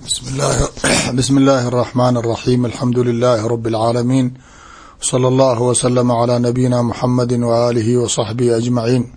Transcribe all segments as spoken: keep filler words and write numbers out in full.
بسم الله بسم الله الرحمن الرحيم الحمد لله رب العالمين صلى الله وسلم على نبينا محمد وآله وصحبه أجمعين.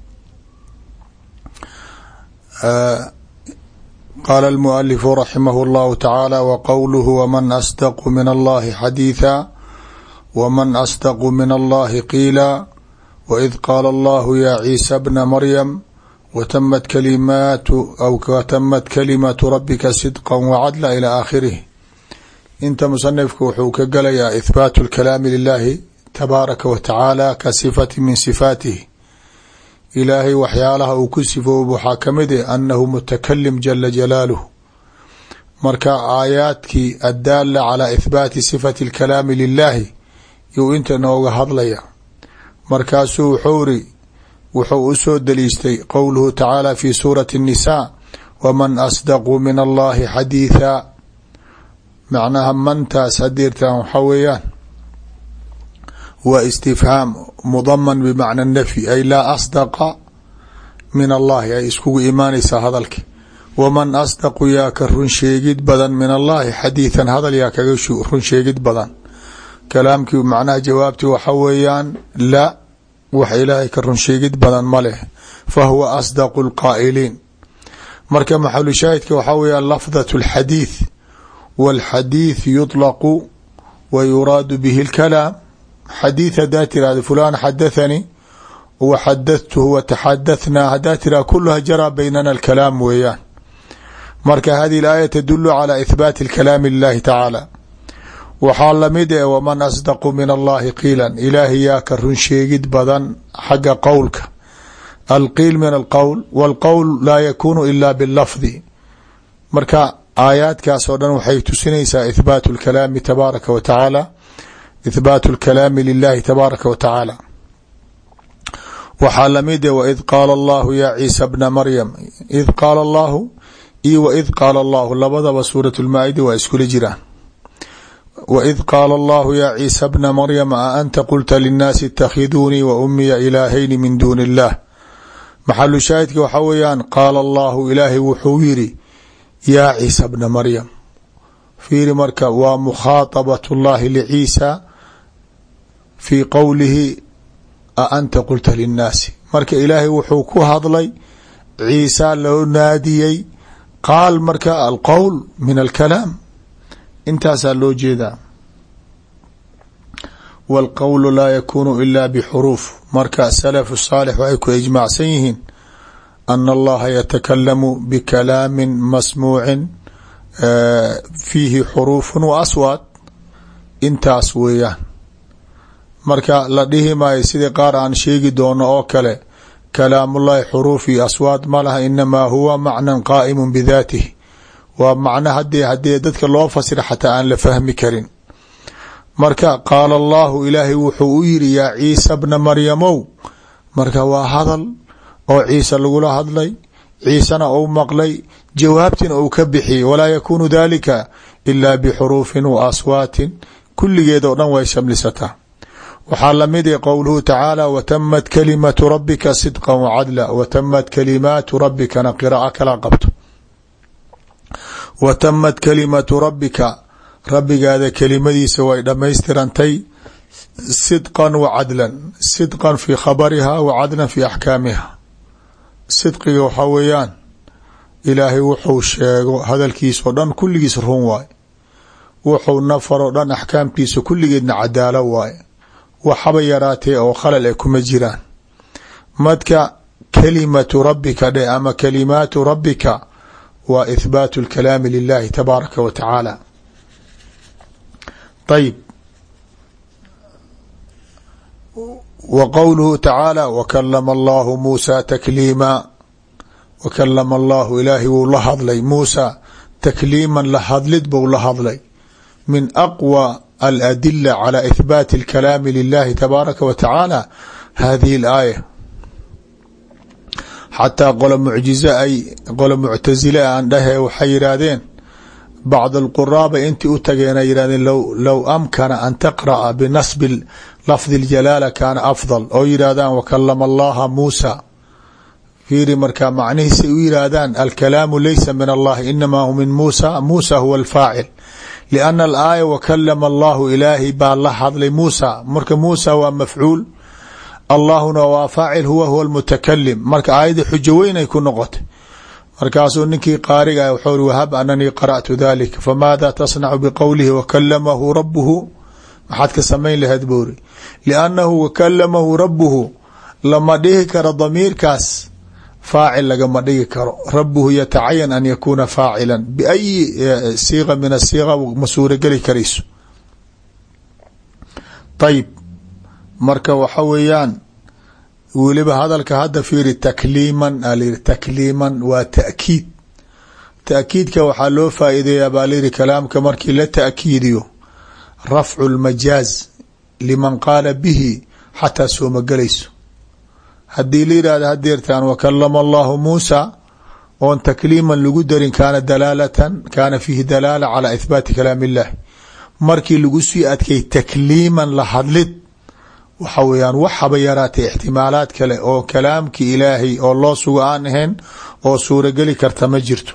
آه قال المؤلف رحمه الله تعالى: وقوله ومن أصدق من الله حديثا ومن أصدق من الله قيلا وإذ قال الله يا عيسى ابن مريم وتمت كلمات أو وتمت كلمة ربك صدقا وعدلا إلى آخره. inta musanifku wuxuu ka galayaa إثباaت الكلام للahi تباaraka وتaعaalى ka صفة min صفاaته. ilaahay waxyaalaha uu ku sifoob waxaa kamid eh أنhu متكلم جل جلاaله. marka aayaadkii الداaلة عalى إثباaتi صفة الكلام للahi yuu inta nooga hadlaya. markaasuu wuxuu ri wuxuu usoo daliishtay qowluhu tacaalى fi suuraةi النisاء wman asdaqu min allahi xadiiثa. macnaha mantaas hadeertaan waxaa weeyaan waa istifhaam mudaman bmacna nafyi ay laa asdaqa min allahi ay iskugu imaanaysaa hadalki. waman asdaqu yaa ka run sheegid badan min allahi xadiiثan hadal yaa kaga run sheegid badan. kalaamkii macnaha jawaabti waxa weeyaan la wax ilaahay ka run sheegid badan ma leh, fahuwa asdaqu اlqaa'iliin. marka maxalu shaahidka waxaa weeya lafdaة اlxadiiث wاlxadiiث yuطlaqu wa yuraadu bihi اlkalaam. xadiiث hadaa tirahda fulan xadathanii wa xadathtuhu wa taxadaثnaa hadaa tirahda kulaha jaraa baynana اlkalaam weeyaan. marka hadihi اlaaya tadulu calى ihbaati اlkalaami lilahi tacaala. waxaa lamid eh waman asdaqu min allahi qiilan, ilaahay yaa ka run sheegid badan xagga qowlka. alqiil min alqowl wاlqowl laa yakunu ila bilafdi. marka aayaadkaas oo dhan waxay tusinaysaa ihbaatu اlkalaami tabaaraka wa tacaala, ihbaatu اlkalaami lilahi tabaaraka wa tacaala. waxaa lamid eh waid qaala allahu ya ciisa bna maryam, id qaala allahu io waid qaala allahu labadaba suuraة اlmaa-ida waa iskula jiraan. وإذ قال الله يا عيسى ابن مريم أأنت قلت للناس اتخذوني وأمي إلهين من دون الله. محل شاهدka waxaa weyaan qaala allahu ilaahay wuxuu yiri yaa ciisa bna maryam. fiiri marka waa mukhaatabaة اllahi lciisa fii qowlihi aأnta qulta linnaasi. marka ilaahay wuxuu ku hadlay ciisa loo naadiyey qaal marka alqowl min alkalaam intaasaa loo jeedaa. wاlqowlu laa yakunu ila bxuruuf. marka salaf saalix waxay ku ijmaacsan yihiin ana allaha yatakalamu bikalaami masmuucin fiihi xuruufu wa aswaad. intaas weeyaan. marka la dhihi maayo sidii qaar aan sheegi doono oo kale kalaamullahi xuruuf iyo aswaad ma laha, inamaa huwa macnan qaa'imu bidaatih. waa macno hadee hadee dadka loo fasira xataa aan la fahmi karin. marka qaala allahu ilaahay wuxuu u yiri yaa ciisa bna maryamow. marka waa hadal oo ciise lagula hadlay, ciisena uu maqlay, jawaabtina uu ka bixiyey. walaa yakunu dalika ila bxuruufin wa aswaatin. kulligeed oo dhan way shamlisataa. waxaa lamid eh qowluhu tacaala watamat kalimatu rabbika sidqa wacadla. watamat kalimaatu rabbikana qiraa'a kala qabto. watamat kalimatu rabbika rabbigaada kelimadiisa way dhammaystirantay sidqan wa cadlan. sidqan fi khabariha wa cadlan fi axkaamiha. sidqiga waxaa weeyaan ilaahay wuxuu sheego hadalkiisao dhan kulligiis run waay, wuxuu nafaroo dhan axkaamtiisa kulligeedna cadaalo waay, waxaba yaraatee oo khalal e kuma jiraan. madka kalimatu rabbika dhe ama kalimaatu rabbika wa ihbaatu اlkalaami lilahi tabaaraka wa tacaala. ayb wa qowluhu tacaala wakalama allahu muusa takliima. wakalama allahu ilaahi wuu la hadlay muusa takliiman la hadlid bou la hadlay. min aqwى aladila calى ihbaati اlkalaami lilahi tabaaraka wa tacaala hadihi اlaaya. xataa qolo mucjize ay qolo muctasile aan dhahe waxay yidhaahdeen bacd alquraaba intii u tageena yidhahdeen low low amkana an taqra'a binasbi lafdi اljalaala kaana afdal. oo yidhahdaan wakalama allaha muusa fiiri markaa macnihiisa u yihaahdaan alkalaamu laysa min allahi inamaa hu min muusa muusa huwa alfaacil lianna alaaya wakalama allahu ilaahi baa la hadlay muusa marka muusa waa mafcuul allahuna waa faacil huwa huwa almutakalim marka aayadii xujo weyn ay ku noqotay markaasuu ninkii qaariga wuxuu ri wahab ananii qara'tu dalika famaada tasnacu biqowlihi wakalamahu rabuhu maxaad ka samayn lahayd buuri liannahu wakalamahu rabuhu lama dhihi karo damiirkaas faacil lagama dhigi karo rabuhu yatacayan an yakuuna faacila biayi siiqa min asiiqa ma suurogeli karayso ayib marka waxa weeyaan weliba hadalka hadda fiiri takliiman alayiri takliiman waa ta'kiid ta'kiidka waxaa loo faa'iideeyaa baa layidhi kalaamka markii la ta'kiidiyo rafcu lmajaaz liman qaala bihi xataa sooma gelayso haddii la yidhahda hadeertaan wakalama allahu muusa oon takliiman lagu darin kaana dalaalatan kaana fiihi dalaala calaa ihbaati kalaam illahi markii lagu sii adkay takliiman la hadlid waxa weeyaan waxaba yaraatay ixtimaalaad kale oo kalaamki ilaahay oo loo sugo aan ahayn oo suurogeli karta ma jirto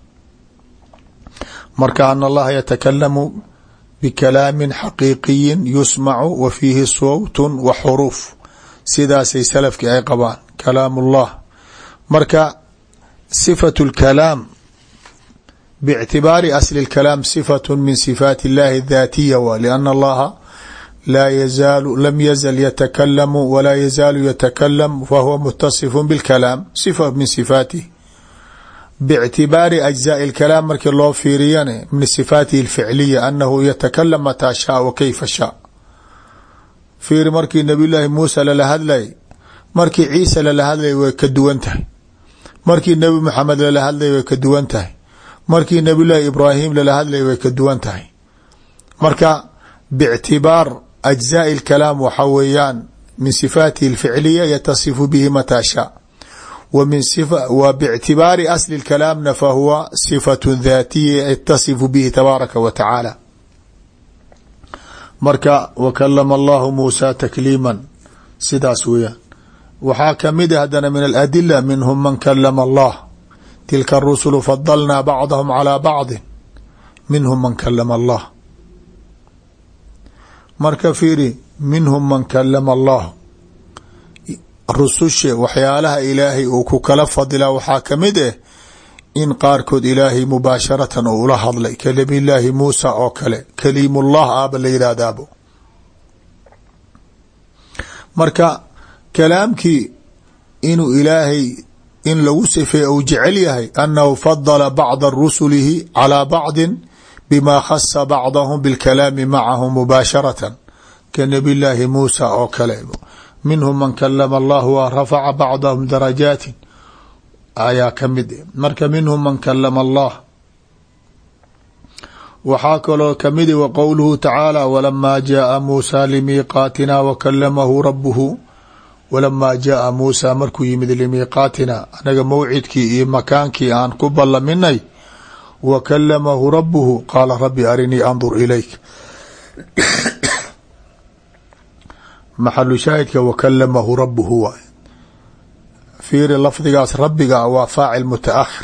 marka an allaha yatakalamu bikalaamin xaqiiqiyin yusmacu wa fiihi sawtun wa xuruuf sidaasay salafkii ay qabaan kalaam ullah marka sifatu lkalaam biictibaari asli اlkalaam sifatu min sifaati اllahi اdaatiya wa liana allaha laa yazaalu lam yazal yatakalamu walaa yazaalu yatakalam fahuwa mutasifun bilkalaam sifa min sifaatih biictibaari ajzaai اlkalaam markii loo fiiriyane min sifaatihi اlficliya anahu yatakalam mataa shaa wa kayfa shaa fiiri markii nabiy llaahi muusa lala hadlay markii ciisa lala hadlay way ka duwan tahay markii nebi maxamed lala hadlay way ka duwan tahay markii nabiy llaahi ibraahim lala hadlay way ka duwan tahay marka biictibaar ajzaai اlkalaam waxa weeyaan min sifaatihi اlficliya yatasifu bihi mataa shaa wa biictibaari asli اlkalaamna fahuwa sifatu daatiya yatasifu bihi tabaaraka wa tacaala marka wakalama allahu muusa takliiman sidaas weeyaan waxaa kamid a haddana min aladila minhum man kalama allah tilka arusulu fadalnaa bacdahum calaa bacdin minhum man kalama allah marka fiiri minhum man kalama allah rususha waxyaalaha ilaahay uu ku kala fadilaa waxaa kamid ah in qaarkood ilaahay mubaasharatan oo ula hadlay kalimillaahi muusa oo kale kaliimullah aaba la yidhaahdaabo marka kalaamkii inuu ilaahay in lagu sifeey uu jecel yahay annahu fadala bacda rusulihi calaa bacdin bima khasa bacdahum bilkalaami macahum mubaasharatan ka nabiy llaahi muusa oo kale minhum man kalama allah wa rafaca bacdahum darajaatin ayaa ka mid marka minhum man kalama allah waxaa kaloo kamid wa qowluhu tacaala walamaa jaaa muusa limiiqaatina wakalamahu rabuhu walamaa jaaa muusa markuu yimid limiiqaatina anaga mawcidkii iyo makaankii aan ku ballaminay wakalamahu rabuhu qaala rabbi arinii andur ilayk maxalu shaahidka wakalamahu rabuhu waay fiiri lafdigaas rabbiga waa faacil mutaakhir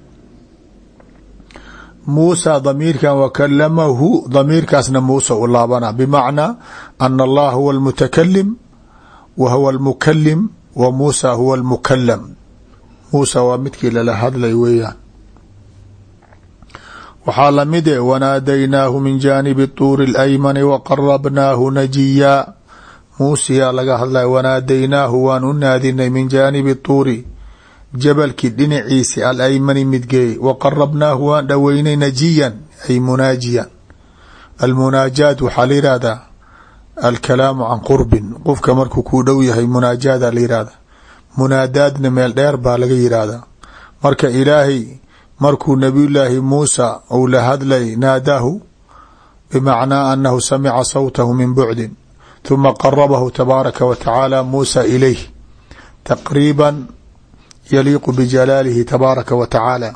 muusa damiirkan wakalamahu damiirkaasna muusa u laabana bimacnaa ana allah huwa almutakalim wa huwa almukalim wa muusa huwa almukalam muusa waa midkii lala hadlay weeyaan waxaa lamid e wanaadaynaahu min jaanibi tuuri اlaymani waqarabnaahu najiya muusiyaa laga hadlaya wanaadaynaahu waan u naadinay min jaanibi tuuri jabalkii dhinaciisi alaymani midgeey waqarabnaahu waan dhoweynay najiyan ay munaajiyan almunaajaat waxaa la yihahdaa alkalaamu can qurbin qofka markuu kuu dhow yahay munaajaada la yihahda munaadaadna meel dheer baa laga yihahdaa marka ilaahay markuu nabiyullaahi muusa uu la hadlay naadaahu bimacnaa anahu samica sawtahu min bucdin ثuma qarabahu tabaaraka wa tacaala muusa ilayh taqriiba yaliiqu bijalaalihi tabaaraka wa tacaala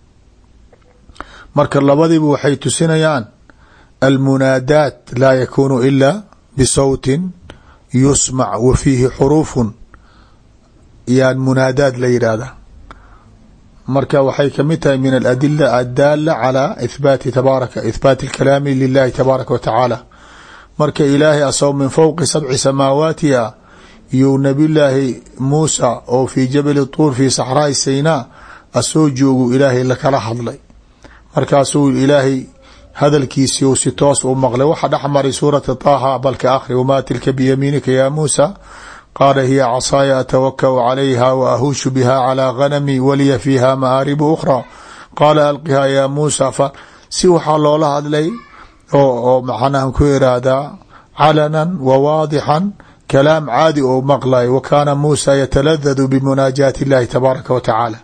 marka labadiiba waxay tusinayaan almunaadaat laa yakuunu ila bisawtin yusmac wa fiihi xuruufun yaan munaadaad la yidhaahda. marka waxay kamid tahay min aladila addaala calى ithbaati tabaaraka ithbaati اlkalaami lilahi tabaaraka wa tacaala. marka ilaahay asagoo min fowqi sabci samaawaati a iyou nabiyulaahi muusa oo fii jabali tuur fii saxraai saynaa asoo joogu ilaahay lakala hadlay. markaasuu ilaahay hadalkiisii u si toos u maqlay. waxa dhex maray suurata taaha balka akhri wamaa tilka biyamiinika ya muusa qaala hiya casaaya atawakau calayha wa ahuushu biha calىa ghanami waliya fiiha ma'aaribu ukhra qaala alqihaa ya muusa. fa si waxaa loola hadlay oo oo macnahan ku iraahdaa calanan wa waadixan kalaam caadi oo maqlay. wa kaana muusa yataladadu bimunaajaati illahi tabaaraka wa tacaala.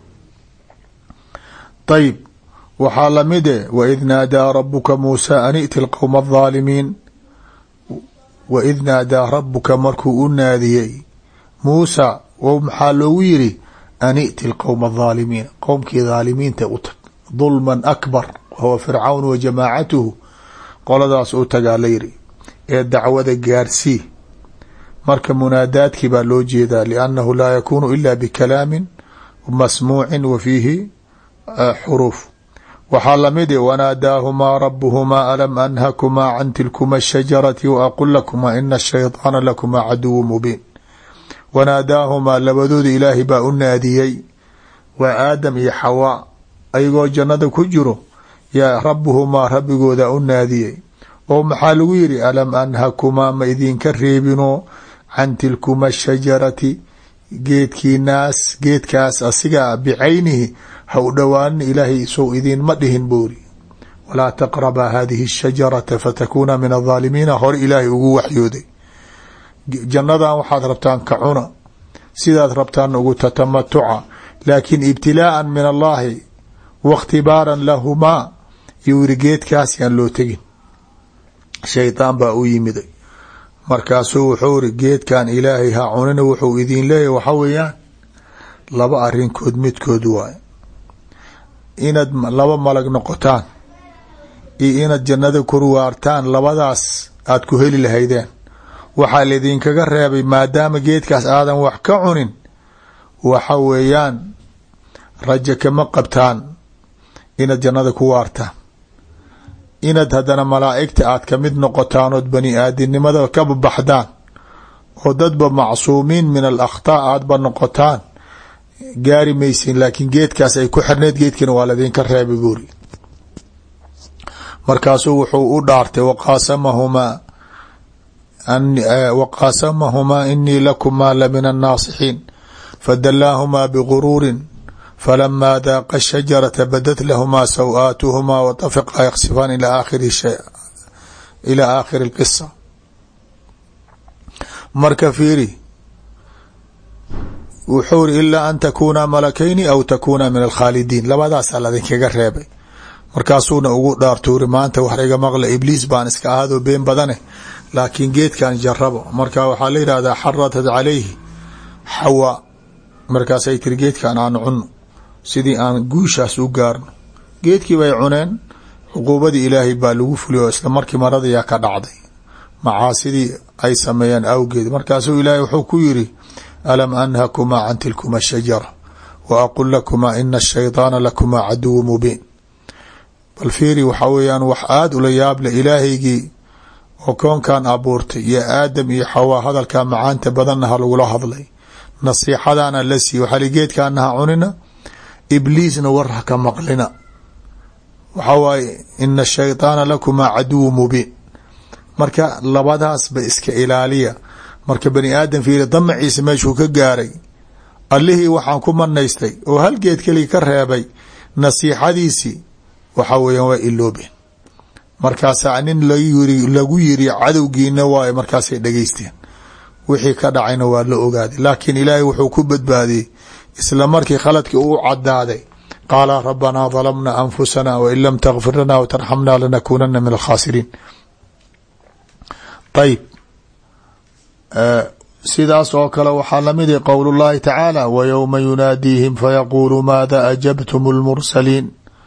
ayb waxaa lamide waid naadaa rabuka muusa an i'ti lqowma alظaalimiin. waid naadaa rabuka markuu u naadiyey muusa w maxaa loogu yiri an i'ti lqowma alظaalimiin qowmkii dhaalimiinta u tag dulman akbar wahuwa fircawn wa jamaacatuhu qoladaas u tagaa la yiri ee dacwada gaarsii. marka munaadaadkii baa loo jeedaa liannahu laa yakuunu ila bikalaamin masmuucin wa fiihi xuruuf. waxaa lamid e wanaadaahumaa rabuhumaa alam anhakumaa can tilkuma ashajarati wa aqul lakumaa ina ashayطaana lakumaa caduwu mubiin. wanaadaahumaa labadooda ilaahay baa u naadiyey waa aadam iyo xawaa ayagoo jannada ku jiro yaa rabuhumaa rabbigooda u naadiyey oo maxaa lagu yiri alam anhakumaa ma idinka reebino can tilkuma ashajarati geedkiinaas geedkaas asiga bicaynihi ha u dhowaanin ilaahay sow idinma dhihin boori walaa taqrabaa hadihi الshajarata fatakuna min الظaalimiina hore ilaahay ugu waxyooday. jannadan waxaad rabtaan ka cuna sidaad rabtaan ugu tatamatuca laakin ibtilaaa min allahi waاkhtibaaran lahumaa yuu yiri geedkaas yaan loo tegin. shaydaan baa u yimiday markaasuu wuxuu iri geedkan ilaahay ha cunina wuxuu idin leeyahy waxa weeyaan laba arinkood midkood waay inaad laba malag noqotaan iyo inaad jannada kurwaartaan labadaas aad ku heli lahaydeen. waxaa laydinkaga reebay maadaama geedkaas aadan wax ka cunin waxa weeyaan raja kama qabtaan inaad jannada ku waartaan. inaad haddana malaa'igta aad ka mid noqotaan ood bani aadinimada ka baxdaan oo dadba macsuumiin min al akhtaa aadba noqotaan gaari maysin. laakiin geedkaas ay ku xirneed geedkana waa ladinka reebay buuri. markaasuu wuxuu u dhaartay waqaasamahumaa waqaasamahumaa inii lakumaa lamina annaasixiin fadallaahumaa biguruurin falamaa daaqa shajarata badat lahumaa saw-aatuhumaa watafiqaa yaksifaan ilaa aakhiri ilaa aakhiri اlqisa. marka fiiri wuxuu iri ilaa an takuunaa malakayni aw takuunaa min alkhaalidiin labadaasaa ladinkaga reebay. markaasuuna ugu dhaartuuri maanta wax iga maqla ibliis baan iska ahaadoo been badane laakiin geedkan jarabo. marka waxaa la yidhahdaa xaratat calayhi xawa markaasay tiri geedkan aan cunno sidii aan guushaas u gaarno. geedkii bay cuneen cuquubadii ilaahay baa lagu fuliy oo isla markii maradayaa ka dhacday macaasidii ay sameeyeen awgeed. markaasuu ilaahay wuxuu ku yiri alam anhakumaa can tilkuma ashajara wa aqul lakumaa ina ashayطaana lakumaa caduwu mubiin. bal fiiri waxaa weeyaan wax aada ula yaable ilaahaygii oo koonkan abuurtay iyo aadam iyo xawaa hadalkaa macaanta badanna ha lagula hadlay nasiixadaana la siiy waxaa li geedkaana ha cunina ibliisna war ha ka maqlina. waxaa waaye ina ashayطaana lakumaa caduwu mubiin. marka labadaasba iska ilaaliya. marka bani aadam fiiri damaciisa meeshuu ka gaaray allihii waxaan ku manaystay oo hal geed keliya ka reebay nasiixadiisii waxaa weeyaan waa iloobeen. markaasaa nin lagu yiri cadowgiina waayo markaasay dhegeysteen wixii ka dhacayna waa la ogaaday. laakiin ilaahay wuxuu ku badbaadiyey isla markii khaladkii uu cadaaday qaala rabbanaa dalamna anfusana wain lam takfir lana watarxamna lanakunana min alkhaasiriin. ayb sidaas oo kale waxaa lamid i qowl اllahi tacaala wayowma yunaadiihim fayaquulu maada ajabtum اlmursaliin.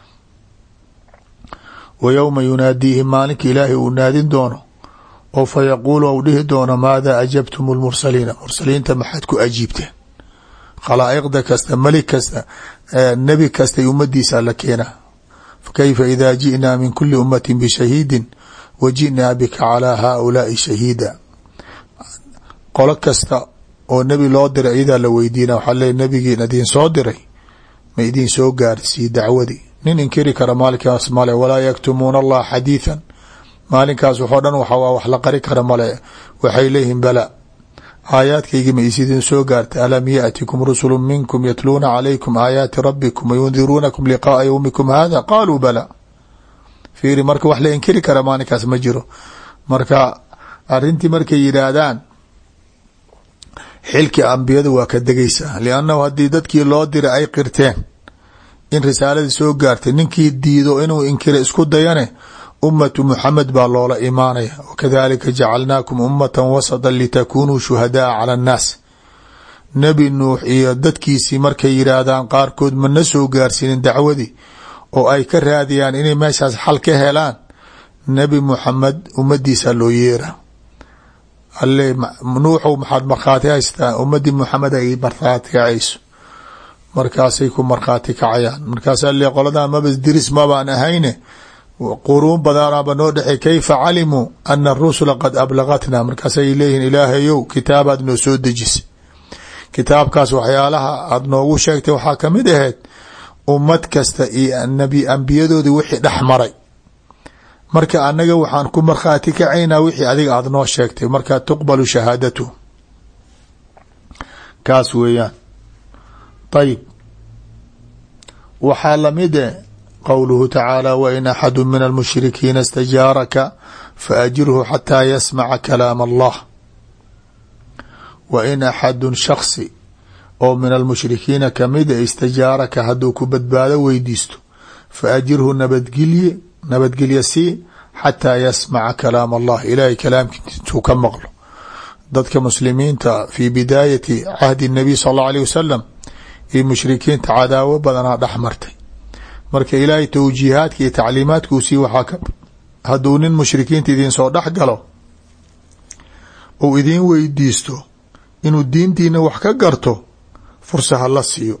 wayowma yunaadiihim maalinka ilaahay uu naadin doono oo fayaquulu ou dhihi doono maada ajabtum اlmursaliina mursaliinta maxaad ku ajiibteen khalaa'iqda kasta malik kasta nebi kasta ummadiisa la keenaa fakayfa ida ji'naa min kuli ummatin bishahiidin wa ji'naa bika calaa haaulaai shahiida qolo kasta oo nebi loo diray iyadaa la weydiina waxaa leey nebigiin idiin soo diray ma idiin soo gaarsii dacwadii nin inkiri kara maalinkaas male walaa yaktumuuna allah xadiiثan maalinkaas waxoo dhan waxa wax la qari kara male waxay leeyihiin bala aayaadkaygi ma isidin soo gaartay alam yaأtikum rusulu minkum yatluuna calaykum aayaati rabbikum wayundiruunakum liqaaa ywmikum hada qaaluu bala fiiri marka wax la inkiri kara maalinkaas ma jiro marka arintii markay yidhaahdaan xilki ambiyada waa ka degaysaa liannahu haddii dadkii loo diray ay qirteen in risaaladii soo gaartay ninkii diido inuu inkira isku dayane ummatu muxamed baa loola imaanaya wakadalika jacalnaakum ummatan wasatan litakunuu shuhadaa cala annaas nebi nuux iyo dadkiisii markay yidhaahdaan qaarkood mana soo gaarsiinin dacwadii oo ay ka raadiyaan inay meeshaas xal ka helaan nebi muxamed ummadiisa loo yeera alle nuuxow maxaad markhaati haystaa ummadii muxamed ay markhaati kacayso markaasay ku markhaati kacayaan markaasa le qoladaa mabas diris mabaan ahayne quruun badanaaba noo dhexey kayfa calimuu ana arusula qad ablagatna markaasay leeyihiin ilaahayow kitaabaad noo soo dejisay kitaabkaas waxyaalaha aada noogu sheegtay waxaa kamid ahayd ummad kasta iyo nabi ambiyadoodii wixii dhex maray marka anaga waxaan ku markhaati kacaynaa wixii adiga aada noo sheegtay marka tuqbalu shahaadatu kaas weeyaan ayib waxaa lamide qowluhu tacaala wain axadu min almushrikiina istajaaraka faajirhu xataa yasmaca kalaam allah wain axadun shaksi oo min almushrikiina kamida istajaaraka hadduu ku badbaado weydiisto faajirhu nabadgelye nabadgelye sii xataa yasmaca kalaam allah ilaahay kalaamkiisa intuu ka maqlo dadka muslimiinta fii bidaayati cahdi nabiy sal allahu alيh wasalam iyo mushrikiinta cadaawo badanaa dhex martay marka ilaahay towjiihaadka iyo tacliimaadkuu sii waxaa ka hadduu nin mushrikiinta idiin soo dhex galo ou idiin weydiisto inuu diintiina wax ka garto fursa hala siiyo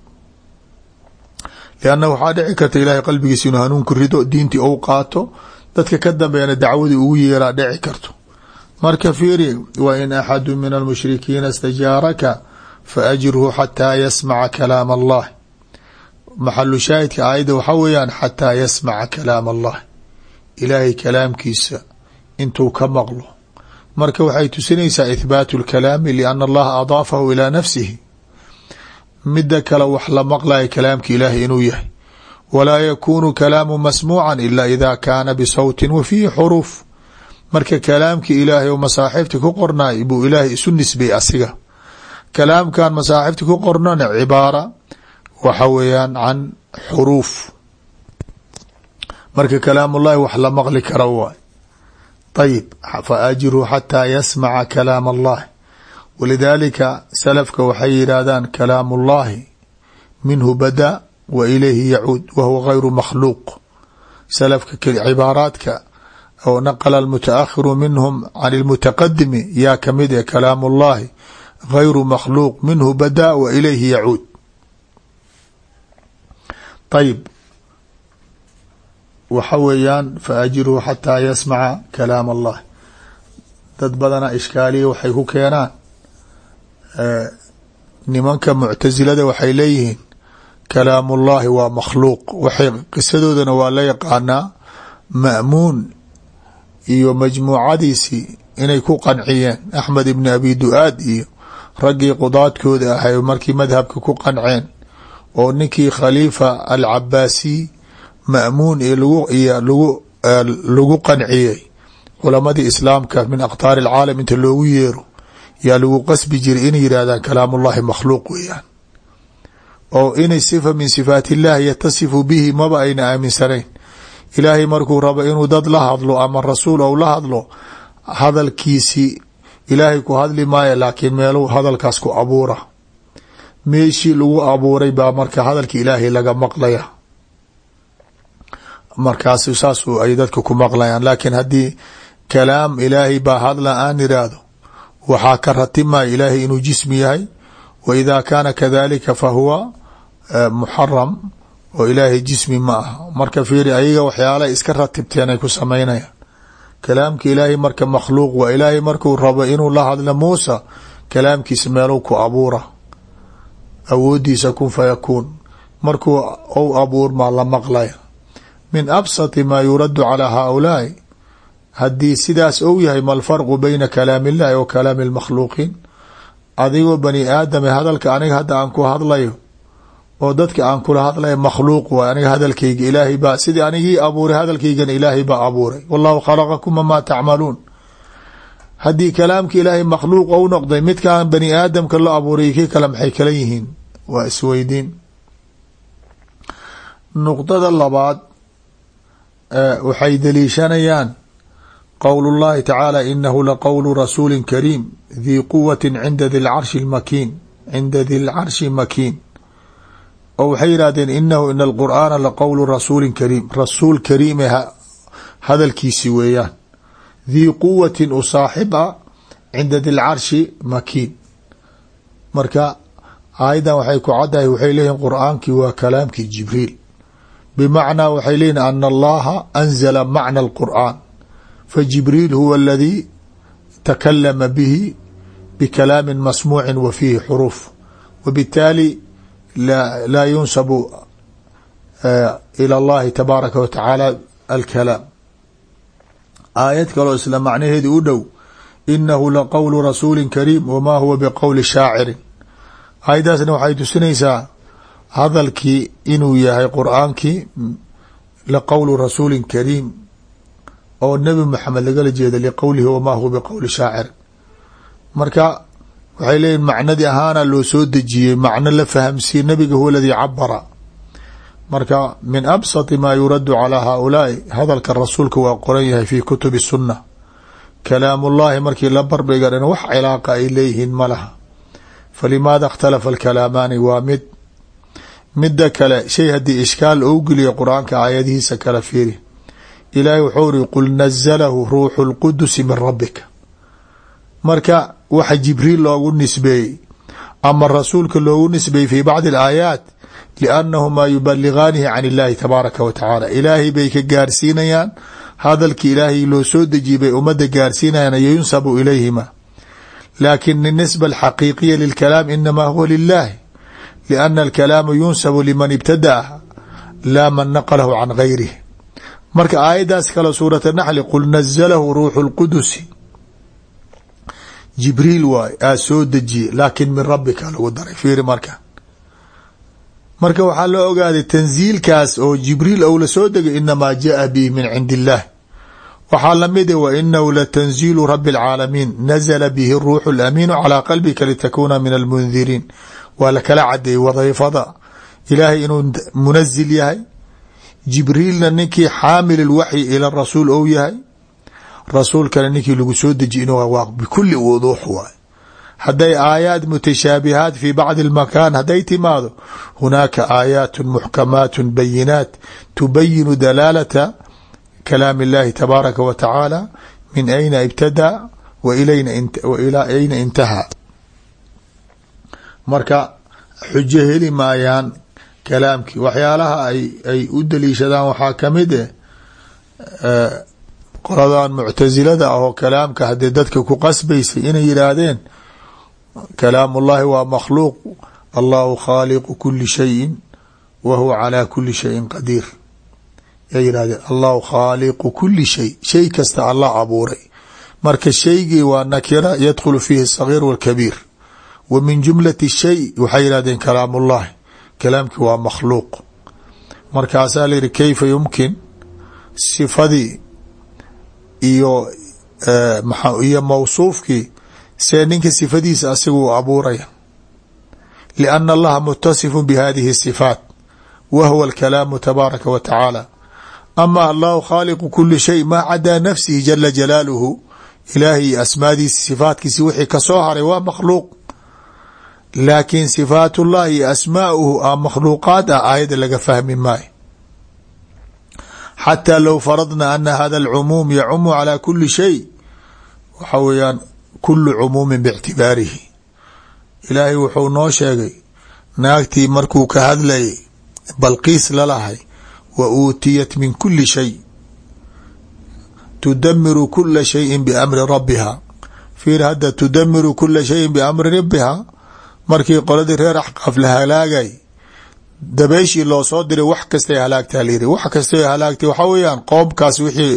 lianna waxaa dhici karta ilaahay qalbigiisa inuu hanuunku rido diintii ou qaato dadka ka dambeeyana dacwadii ugu yeeraa dhici karto marka fiiri wain axadu min almushrikiina istajaaraka faajirhu xataa yasmaca kalaam allah maxalu shaahidka aayadda waxaa weeyaan xataa yasmaca kalaam allah ilaahay kalaamkiisa intuu ka maqlo marka waxay tusinaysaa ithbaatu lkalaami liana allaha adaafahu ilaa nafsihi mida kale wax la maqlaya kalaamka ilaahay inuu yahay walaa yakuunu kalaamu masmuucan ila ida kaana bisawtin wa fiihi xuruuf marka kalaamka ilaahay oo masaaxiifta ku qornaay buu ilaahay isu nisbay asiga kalaamkan masaaxiifta ku qornana cibaara waxa weeyaan can xuruuf marka kalaamullahi wax la maqli kara waay ayib faajiruu xataa yasmaca kalaam allah walidaalika salafka waxay yidhaahdaan kalaamu ullahi minhu bada wa ilayhi yacuud wa huwa gayru makhluuq salafka cibaaraadka oo naqala almutaakhiru minhum can ilmutaqadimi yaa kamid e kalaamu ullahi gayru makhluuq minhu bada wa ilayhi yacuud ayib waxa weeyaan faajiruu xataa yasmaca kalaam allah dad badana ishkaaliya waxay ku keenaan nimanka muctasilada waxay leeyihiin kalaamullahi waa makhluuq waxay qisadoodana waa la yaqaanaa ma'muun iyo majmuucadiisii inay ku qanciyeen axmed ibni abi du-aad iyo raggii qudaadkooda ahay markii madhabka ku qanceen oo ninkii khaliifa alcabaasi ma'muun iyo lagu lagu qanciyey culamadii islaamka min aqtaari alcaalam inta loogu yeero yaa lagu qasbi jiray inay yidhahdaan kalaamullahi makhluuq weeyaan oo inay sifa min sifaat illahi yatasifu bihi maba ayna aaminsanayn ilaahay markuu rabo inuu dad la hadlo ama rasuul ou la hadlo hadalkiisii ilaahay ku hadli maayo laakiin meeluu hadalkaas ku abuura meeshii lagu abuuray baa marka hadalka ilaahay laga maqlaya markaas saas ay dadka ku maqlayaan laakiin haddii kalaam ilaahay baa hadla aan iraahdo waxaa ka ratimaya ilaahay inuu jismi yahay wa idaa kaana kadalika fahuwa muxaram oo ilaahay jismi ma aha. marka fiiri ayaga waxyaalaha iska ratibteen ay ku samaynayaan. kalaamka ilaahay marka makhluuq waa. ilaahay markuu rabo inuu la hadlo Muusa kalaamkiisa meeluu ku abuura, awoodiisa kun fayakuun, markuu ou abuurmaa la maqlaya. min absati maa yuraddu calaa haaulaai, haddii sidaas ou yahay ma alfarqu bayna kalaami illahi wa kalaami almakhluuqiin. adigoo bani aadame hadalka aniga hadda aan ku hadlayo oo dadka aan kula hadlayo makhluuq waay. aniga hadalkayga ilaahay baa sidii anigii abuuray hadalkaygana ilaahay baa abuuray. wallahu khalaqakum wamaa tacmaluun. haddii kalaamka ilaahay makhluuq ou noqday midkaan bani aadamka la abuuray kii kale maxay kala yihiin? waa isweydiin. nuqdada labaad waxay daliishanayaan qowl اllahi tacaala inahu laqowlu rasuuli kariim dii quwati cinda di lcarshi makiin cinda di lcarshi makiin. oo waxay yidhahdeen inahu ina alqur'aana laqowlu rasuuli kariim, rasuul kariime hadalkiisi weeyaan. dii quwatin u saaxib a cinda di lcarshi makiin. marka aayadan waxay ku caddahay waxay leeyihin qur'aankii waa kalaamkii jibriil. bimacnaa waxay leeyihin ana allaha anzala macna alqur'aan fajibriil huwa aladii takalama bihi bikalaamin masmuucin wa fiihi xuruuf, wabitaali laa yunsabu ila allahi tabaaraka wa tacaala alkalaam. aayad kaloo isla macnaheedi u dhow inahu laqowlu rasuuli kariim wamaa huwa biqowli shaacirin. aayaddaasna waxay tusinaysaa hadalkii inuu yahay qur'aankii laqowlu rasuuli kariim oo nebi maxamed lagala jeeda liqowlihi wamaa huwa biqowli shaacir. marka waxay leeyihin macnadii ahaana loo soo dejiyey, macno la fahamsiiye. nabiga huwa aladii cabara. marka min absati maa yuraddu calaa haaulaai, hadalka rasuulka waa qoran yahay fi kutubi sunna. kalaamullahi markii la barbigana wax cilaaqa ay leeyihiin ma laha. falimaada ikhtalafa alkalaamaani waa mid. midda kale shay haddii ishkaal ou geliya qur-aanka aayadihiisa kala fiiri. ilaahay wuxuu iri qul nazalahu ruuxu lqudusi min rabbika. marka waxa jibriil loogu nisbeeyey ama rasuulka loogu nisbeeyey fi bacdi alaayaat liannahumaa yubaligaanihi can illaahi tabaaraka wa tacaala. ilaahay bay ka gaarsiinayaan hadalkii ilaahay loo soo dejiyey bay ummadda gaarsiinayaan yunsabu ilayhima. laakin الnisba alxaqiiqiya lilkalaam inamaa huwa lilahi liana alkalaama yunsabu liman ibtada'a laa man naqlahu can gayrih. marka aayaddaas kale suurat naxli qul nazalahu ruuxu lqudusi jibriil waay aa soo dejiye laakin min rabbika lagu daray. fiiri marka marka waxaa loo ogaaday tanziilkaas oo jibriil ou la soo degay inamaa jaءa bihi min cindi illah. waxaa lamida wa inahu latanziilu rabi اlcaalamiin nazla bihi ruuxu lamiinu calىa qalbika litakuna min almundiriin. waa lakala cadeeyey wadiifada ilaahay inuu munazil yahay, jibriilna ninkii xaamil اlwaxyi ila rasuul ou yahay, rasuulkana ninkii lagu soo deji inuu bikuli wuduux waay. hadday aayaat mutashaabihaat fi bacdi اlmakaan hadday timaado hunaaka aayaat muxkamaat bayinaat tubayinu dalaalata kalaam اllahi tabaaraka wa tacaala min ayna ibtada wa ilaa ayna intahaa. marka xujo heli maayaan kalaamkii. waxyaalaha ay ay u daliishadaan waxaa kamid eh qoladan muctasilada ah oo kalaamka haddii dadka ku qasbaysay inay yidhaahdeen kalaam ullahi waa makhluuq, allahu khaaliqu kuli shayin wa huwa calaa kuli shayin qadiir. yay yidhahdeen allahu khaaliqu kuli shay, shay kasta allah abuuray. marka shaygii waa nakira yadkhulu fiihi asagiir walkabiir. wa min jumlati shay waxay yidhahdeen kalaam ullahi, kalaamkii waa makhluuq. markaasaa la yihi kayfa yumkin sifadii iyo iyo mawsuufkii see ninka sifadiisa asiga u abuuraya. lianna allaha mutasifun bihadihi الsifaat wa huwa alkalaamu tabaaraka wa tacaala. ama allahu khaaliqu kuli shay maa cadaa nafsihi jala jalaaluhu. ilaahay asmaadiisi sifaatkiisi wixii kasoo haray waa makhluuq. laakiin sifaat ullahi iyo asmaauhu a makhluuqaad ah aayadda laga fahmi maayo. xataa low faradna ana hada alcumuum yacumu calaa kuli shay, waxa weeyaan kulu cumuumin bictibaarihi. ilaahay wuxuu noo sheegay naagtii markuu ka hadlayay balqiis lalahay wa uutiyat min kuli shay tudamiru kula shayin biamri rabbiha. fiir hadda tudamiru kula shayin biamri rabbiha markii qoladii reer axqaaf la halaagay dabeeshii loo soo diray wax kastay halaagtaa layiri. wax kastay halaagtay waxaa weeyaan qoomkaas wixii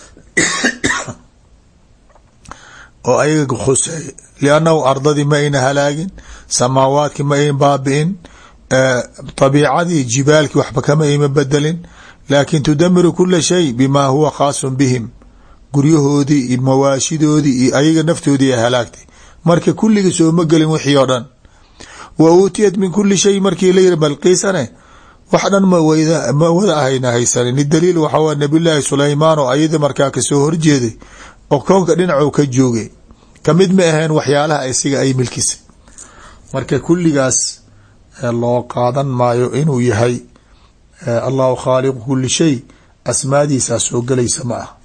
oo ayaga khuseey liannahu ardadii ma ayna halaagin, samaawaadkii ma ayna baabi'in, طabiicadii jibaalkii waxba kama ayma bedelin, laakin tudamiru kula shay bima huwa khaasun bihim. guryahoodii iyo mawaashidoodii iyo ayaga naftoodii ay halaagtay marka kulligii sooma gelin wixii oo dhan. wa uutiyat min kuli shay markii la yiri balqiisane wax dhan ma wada ahayna haysanin. daliil waxaa waa nabiyullaahi sulaymaan oo ayada markaa kasoo horjeeday oo koonka dhinacuu ka joogay kamid ma aheen waxyaalaha isiga ay milkisay. marka kulligaas loo qaadan maayo inuu yahay allahu khaaliqu kuli shay, asmaadiisaa soo gelaysa ma ah.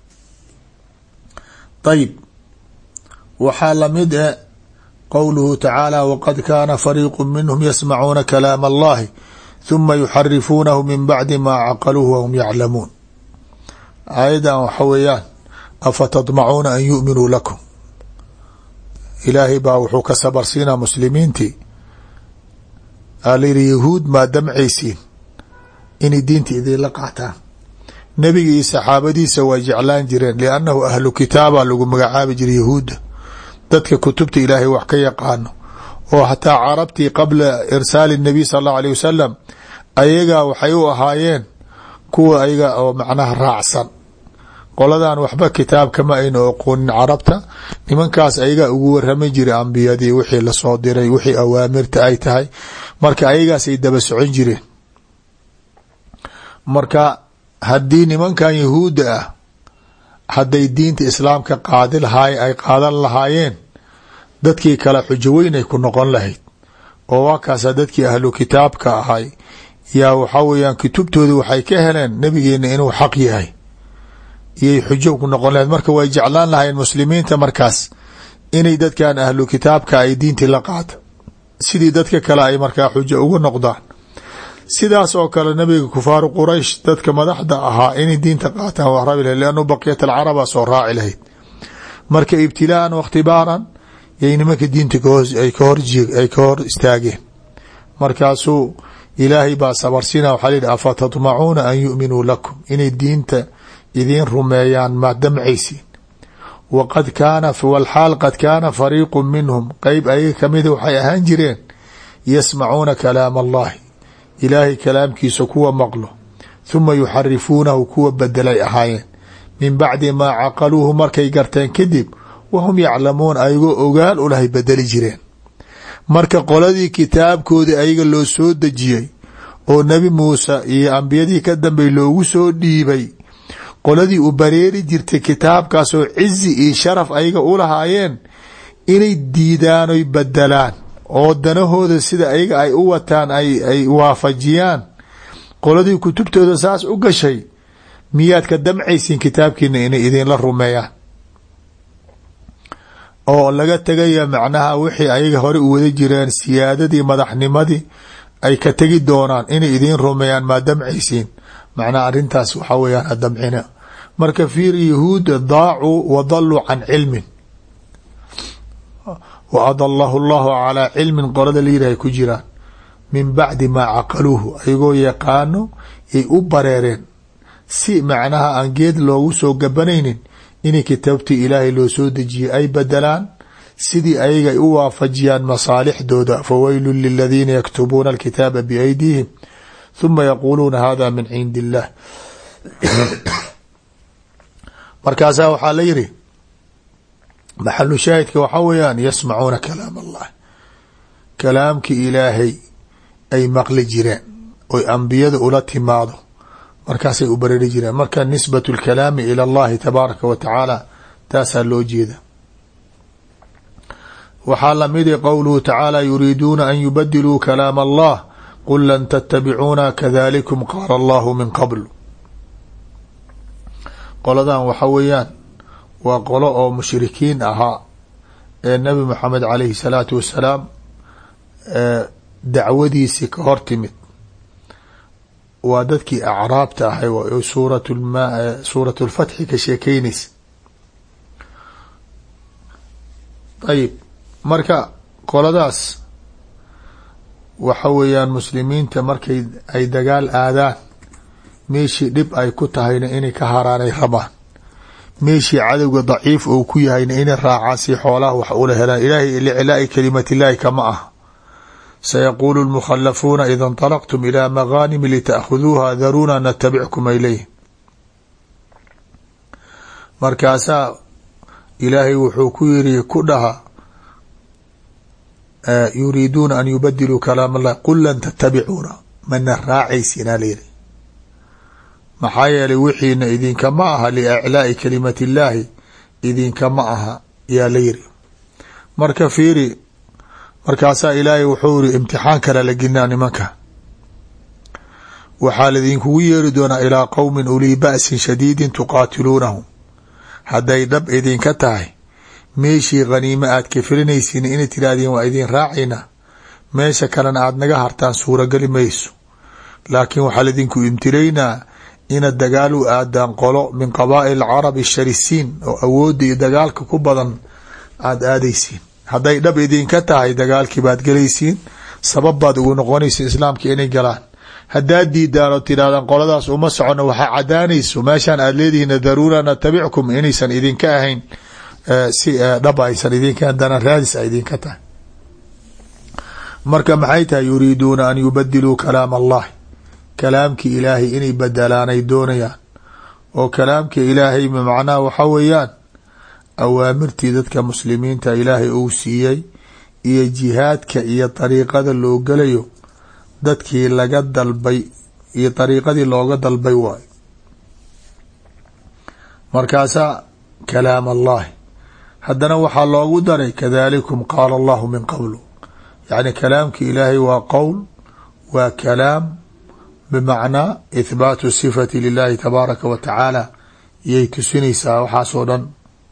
ayib waxaa lamid e qowluhu tacaala waqad kaana fariiqu minhum yasmacuuna kalaam allahi huma yuxarifuunahu min bacdi maa caqaluuhu wahum yaclamuun. aayadan waxa weeyaan afa tadmacuuna an yu'minuu lakum. ilaahay baa wuxuu ka sabarsiinaa muslimiintii alayiri yahuud maa damcaysiin inay diinta idinla qaataan. nebiga iyo saxaabadiisa way jeclaan jireen liannahu ahlu kitaaba lagu magacaabi jiray yahuudda, dadka kutubta ilaahay wax ka yaqaano oo hataa carabtii qabla irsaali nabiy sal allahu alayh wasalam ayagaa waxay u ahaayeen kuwa ayaga oo macnaha raacsan. qoladan waxba kitaab kama ayna aqoonin carabta, nimankaas ayagaa ugu warami jiray ambiyadii wixii lasoo diray, wixii awaamirta ay tahay, marka ayagaas ay daba socon jireen. marka haddii nimankan yahuudda ah hadday diinta islaamka qaadi lahaay ay qaadan lahaayeen dadkii kale xujo weyn ay ku noqon lahayd. oo waa kaasa dadkii ahlu kitaabka ahay yaa waxaa weeyaan kutubtooda waxay ka heleen nabigeena inuu xaq yahay iyay xujo ku noqon lahayd. marka way jeclaan lahaayeen muslimiinta markaas inay dadkan ahlu kitaabka ay diintii la qaado sidii dadka kale ay markaa xujo uga noqdaan. sidaas oo kale nabiga kufaaru quraysh dadka madaxda ahaa inay diinta qaataan waa rabi lahayd liannu baqiyat alcaraba soo raaci lahayd. marka ibtilaaan wa ikhtibaaran yay nimanka diinta ay ka hor istaageen. markaasuu ilaahay baa sabarsiina waxaa layihi afa tadmacuuna an yu'minuu lakum, inay diinta idiin rumeeyaan ma damcaysiin. waqad kaana walxaal qad kaana fariiqu minhum, qeyb ayaga kamida waxay ahaan jireen yasmacuuna kalaam allahi, ilaahay kalaamkiisa kuwa maqlo, huma yuxarifuunahu kuwa bedelay ahaayeen min bacdi maa caqaluuhu markay garteen kadib wahum yaclamuun ayagoo ogaal ulahay bedeli jireen. marka qoladii kitaabkoodii ayaga loo soo dejiyey oo nebi muuse iyo ambiyadii ka dambey loogu soo dhiibay, qoladii u bareeri jirtay kitaabkaas oo cizi iyo sharaf ayaga u lahaayeen inay diidaan oy bedelaan oo danahooda sida ayaga ay u wataan ay waafajiyaan, qoladii kutubtooda saas u gashay miyaad ka damcaysiin kitaabkiina inay idinla rumeeyaan oo laga tegaya macnaha wixii ayaga hore u wada jireen siyaadadii madaxnimadii ay ka tegi doonaan inay idin rumeeyaan maa damcaysiin. macnaha arrintaas waxaa weyaan adamcina. marka fiir yahuuda daacuu wa daluu can cilmin wa adalahu allahu calaa cilmin qolada la yirahay ku jiraan min bacdi maa caqaluuhu, ayagoo yaqaano yay u bareereen si macnaha aan geed loogu soo gabanaynin inay kitaabtii ilaahay loo soo dejiyay ay bedelaan sidii ayaga ay u waafajiyaan masaalixdooda. fawaylun liladiina yaktubuuna alkitaaba biaydiihim huma yaquuluuna hada min cindi illah. markaasaa waxaa la yidhi maxalu shaahidka waxaa weeyaan yasmacuuna kalaam allah, kalaamkii ilaahay ay maqli jireen oy ambiyada ula timaado markaasay u barari jireen. marka nisbatu lkalaami ila allahi tabaaraka wa tacaala taasaa loo jeeda. waxaa lamida qowluhu tacaala yuriiduuna an yubadiluu kalaam allah qul lan tattabicuuna kadalikum qaala allahu min qabl. qoladan waxa weeyaan waa qolo oo mushrikiin ahaa ee nabi maxamed calayhi salaatu wasalaam dacwadiisii ka hor timid waa dadkii acraabta ahay waa suurat lma suurat lfatxi ka sheekeynaysa. ayib marka qoladaas waxa weeyaan muslimiinta markay ay dagaal aadaan meeshii dhib ay ku tahayna inay ka haraanay rabaan, meeshii cadowga daciif ou ku yahayna inay raacaan si xoolaha wax ula helaan. ilaahay licilaa'i kalimat illaahi kama ah. sayaquulu lmukhalafuuna ida inطalaqtum ilaa magaanimi lita'khuduuha daruuna natabickum ilayh. markaasaa ilaahay wuxuu ku yiri ku dhaha yuriiduuna an yubadiluu kalaam allah qul lan tattabicuuna mana raacaysinaa layiri. maxaa yeelay wixiina idinkama aha liiclaa'i kalimati illaahi idinkama aha yaa la yiri. marka fiiri markaasaa ilaahay wuxuu yiri imtixaan kala la gelinaa nimanka, waxaa laidinkugu yeeri doonaa ilaa qowmin ulii ba'sin shadiidin tuqaatiluunahum. hadday dhab idinka tahay meeshii khaniimo aad ka filinaysiin inay tirahdeen waa idin raacayna, meesha kalena aad naga hartaan suurageli mayso. laakiin waxaa laidinku imtilaynaa inaad dagaal u aadaan qolo min qabaa'il carabi sharisiin oo awoodda iyo dagaalka ku badan aada aadaysiin. hadday dhab idinka tahay dagaalkii baad gelaysiin, sabab baad ugu noqonaysa islaamka inay galaan. haddaad diidaan oo tidhahdaan qoladaas uma socono, waxaa cadaanayso meeshaan aad leedihiin daruura natabickum inaysan idinka ahayn si dhab aysan idinka dana raadis a idinka tahay. marka maxay tahay yuriiduuna an yubadiluu kalaam allahi, kalaamkii ilaahay inay badalaanay doonayaan. oo kalaamka ilaahay macnaha waxa weeyaan awaamirtii dadka muslimiinta ilaahay uu siiyey iyo jihaadka iyo dariiqada loo galayo dadkii laga dalbay iyo dariiqadii looga dalbay waayo. markaasaa kalaam allahi haddana waxaa loogu daray kadalikum qaala allahu min qablu, yacni kalaamki ilaahay waa qowl, waa kalaam bimacnaa ithbaatu sifati lilahi tabaaraka wa tacaala iyay tusinaysaa waxaasoo dhan.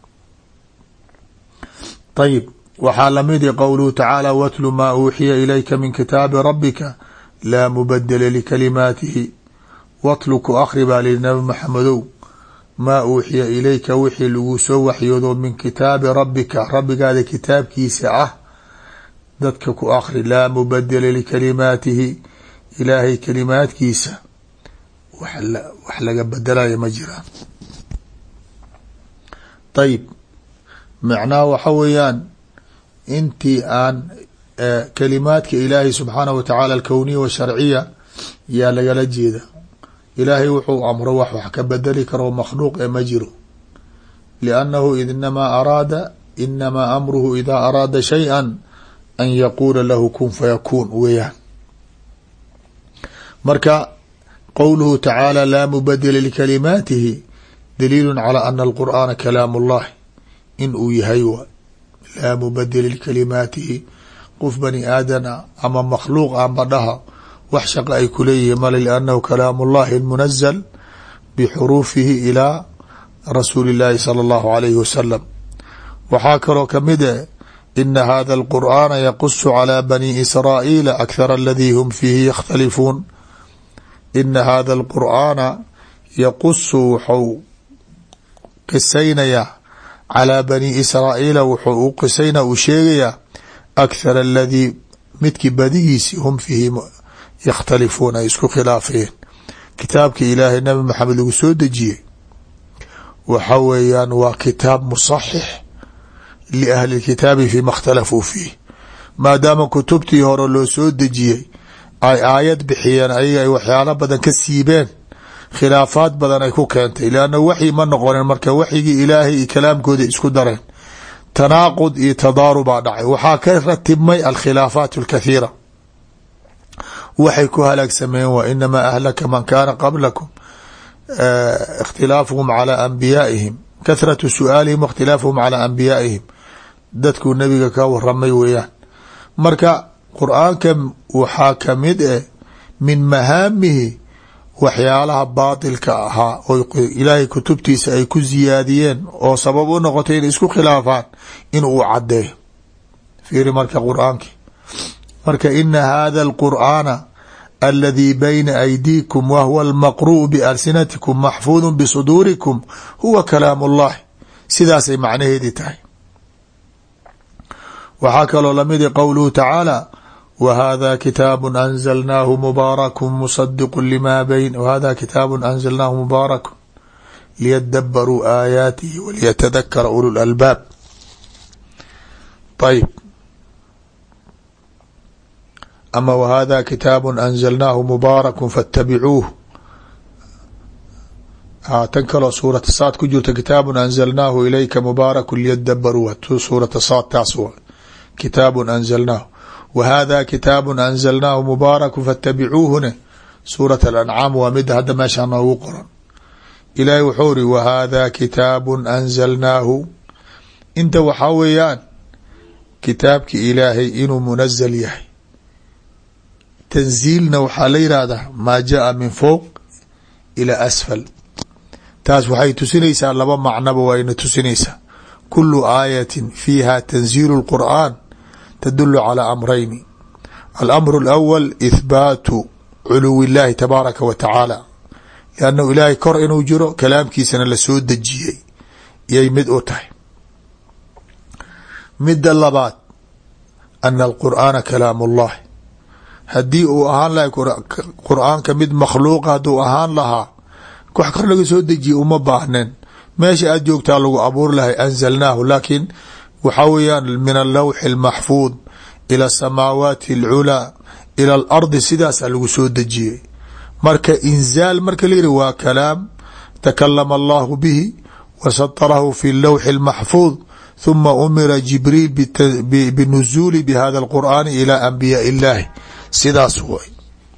ayib waxaa lamidi qowluhu tacaala watlu maa uuxiya ilayka min kitaabi rabbika laa mubadela likalimaatihi. watlu ku akhri baa lihi nabi maxamedow maa uuxiya ilayka wixii lagu soo waxyoodo min kitaabi rabbika rabbigaada kitaabkiisa ah dadka ku akhri. laa mubadela likalimaatihi ilaahay kalimaadkiisa wax laga bedelaya ma jiraan. ayib macnaha waxa weeyaan intii aan kalimaadka ilaahay subxaanahu wa tacaala alkowniya washarciya yaa lagala jeeda. ilaahay wuxuu amro wax wax ka bedeli karo makhluuq ee ma jiro, liannahu inamaa araada inamaa amruhu idaa araada shayئa an yaquula lahu kun fayakuun weeyaan. marka qowluhu tacaala laa mubadila likalimaatihi daliilu calى ana alqur'aana kalaam اllahi in uu yahay wa laa mubadila likalimaatihi. qof bani aadana ama makhluuq amba dhaha wax shaqa ay kuleeyihiin male, liannahu kalaam اllahi اlmunazal bixuruufihi ilaa rasuuli اllahi salى اllahu alayhi wasalam. waxaa kaloo kamid e ina hada alqur'aana yaqusu calى bani israa'iila akhara aladii hum fiihi yakhtalifuun. ina hada alqur'aana yaqusu wuxuu qisaynayaa calىa bani israa'iila wuxuu u qisayna uu sheegayaa akhar aladii midkii badigiisi hum fiihi yakhtalifuun ay isku khilaafeen. kitaabkii ilaahay nabi maxamed lagu soo dejiyey waxa weeyaan waa kitaab musaxix liahli lkitaabi fima اkhtalafuu fiih. maadaama kutubtii hore loo soo dejiyey ay aayad bixiyeen ayaga ay waxyaalo badan ka siibeen, khilaafaad badan ay ku keentay. leanna waxyi ma noqonin, marka waxyigii ilaahay iyo kalaamkooda isku dareen, tanaaqud iyo tadaarubaa dhacay. waxaa ka ratibmay alkhilaafaat alkathiira. waxay ku halaagsameen wa inamaa ahlaka man kaana qablakum ikhtilaafuhum calaa anbiyaa'ihim, kathratu su'aalihim waاkhtilaafuhum calaa anbiyaa'ihim. dadkuu nebiga ka waramay weeyaan. marka qur'aanka waxaa kamid eh min mahaamihi waxyaalaha baatilka ahaa oo ilaahay kutubtiisa ay ku ziyaadiyeen oo sabab u noqotay inay isku khilaafaan in uu caddeeyo. fiiri marka qur'aankii marka ina hada alqur'aana aladii bayna aydiikum wa huwa almaqru'u bialsinatikum maxfuudu bisuduurikum huwa kalaam ullahi sidaasay macnaheedii tahay. waxaa kaloo lamidi qowluhu tacaala whada kitaabu anzalnaahu mubaaraku musadiqu lima bayn whada kitaabu anzalnaahu mubaaraku liyadabaruu aayaatihi waliyatadakara ulu lalbaab. ayb ama whada kitaabu anzalnaahu mubaaraku faاtabicuuh tan kaloo suurata saad ku jirta kitaabu anzalnaahu ilayka mubaaraku liyadabaruu suurata saad taas w kitaabu anzalnaahu whada kitaabu anzalnaahu mubaaraku faاtabicuuhune suuraة alancaam waa mida hadda meeshaa noogu qoran. ilaahay wuxuu iri whada kitaabu anzalnaahu inta waxaa weeyaan kitaabki ilaahay inuu munazl yahay. tanziilna waxaa la yihahdaa maa jaءa min fowq ilى asfal. taas waxay tusinaysaa laba macnaba wayna tusinaysaa. kulu aayati fiiha tanziil الqur'an tdul calى amrayni. alamru اlأwl ihbaatu culuwi اllahi tabaaraka wa tacaala liannahu ilaahay kor inuu jiro kalaamkiisana lasoo dejiyey iyay mid u tahay. mida labaad ana alqur'aana kalaam ullahi haddii uu ahaan lahay qur'aanka mid makhluuqa hadduu ahaan lahaa wax kor laga soo dejiye uma baahneen meesha aad joogtaa lagu abuur lahay anzalnaahu. laakiin waxaa weeyaan min alawxi اlmaxfuud ila asamaawaati اlculaa ila alardi sidaasaa lagu soo dejiyey. marka inzaal marka layihi waa kalaam takalama allahu bihi wa satarahu fi lawxi اlmaxfuud huma umira jibriil binuzuuli bihada اlqur'aani ila anbiyaai illahi sidaas way.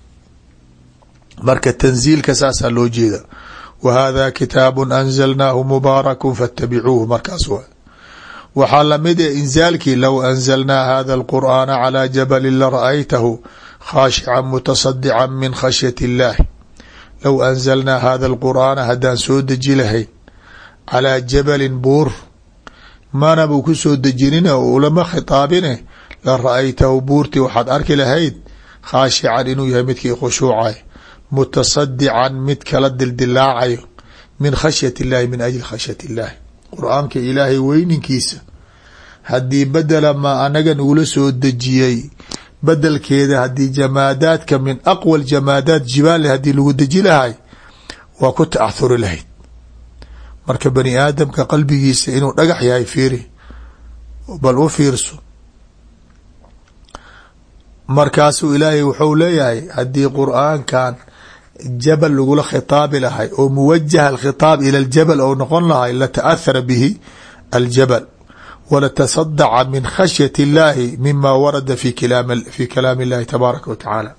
marka tanziilka saasaa loo jeeda. whada kitaabu anzalnaahu mubaaraku faاtabicuuhu markaas way. waxaa lamid e inzaalkii low anzalnaa hada alqur'aana calىa jabalin lara'aytahu khaashican mutasadican min khashyati اllahi. low anzalnaa hada alqur'aana haddaan soo deji lahayn calىa jabalin buur mana buu ku soo dejinine o ulama khitaabine la ra'aytahu buurtii waxaad arki lahayd khaashican inuu yahay midkii khushuucay mutasadican mid kala dildilaacayo min khashyati اllahi min ajli khashyati اllahi. qur-aanka ilaahay weyninkiisa haddii bedela maa anaga nagula soo dejiyey bedelkeeda haddii jamaadaadka min aqwa jamaadaat jibaal haddii lagu deji lahay waa ku ta'ahuri lahayd. marka bani aadamka qalbigiisa inuu dhagax yahay fiiri bal u fiirso. markaasuu ilaahay wuxuu leeyahay haddii qur-aankan jabal lagula khitaabi lahay oo muwajaha alkhitaab ila aljabal ou noqon lahay lata'ahara bihi aljabal walatasadaca min khashyati اllahi mima warada fi fi kalaami اllahi tabaaraka wa tacaala.